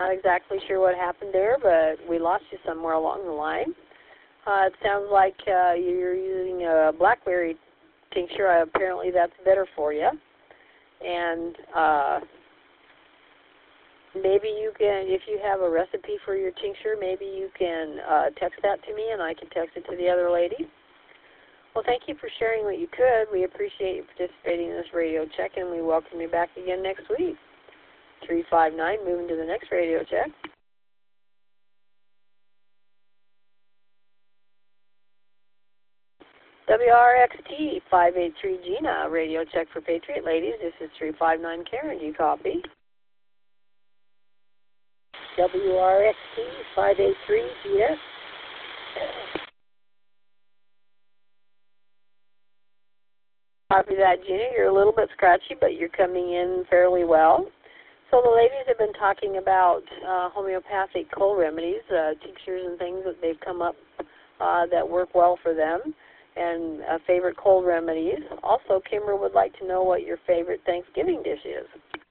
Not exactly sure what happened there, but we lost you somewhere along the line. It sounds like you're using a blackberry tincture. Apparently that's better for you. And maybe you can, if you have a recipe for your tincture, maybe you can text that to me and I can text it to the other lady. Well, thank you for sharing what you could. We appreciate you participating in this radio check, and we welcome you back again next week. 359, moving to the next radio check. WRXT 583 Gina, radio check for Patriot ladies. This is 359 Karen. Do you copy? WRXT 583 Gina. Copy that, Gina. You're a little bit scratchy, but you're coming in fairly well. So the ladies have been talking about homeopathic cold remedies, tinctures and things that they've come up that work well for them, and favorite cold remedies. Also, Kimber would like to know what your favorite Thanksgiving dish is.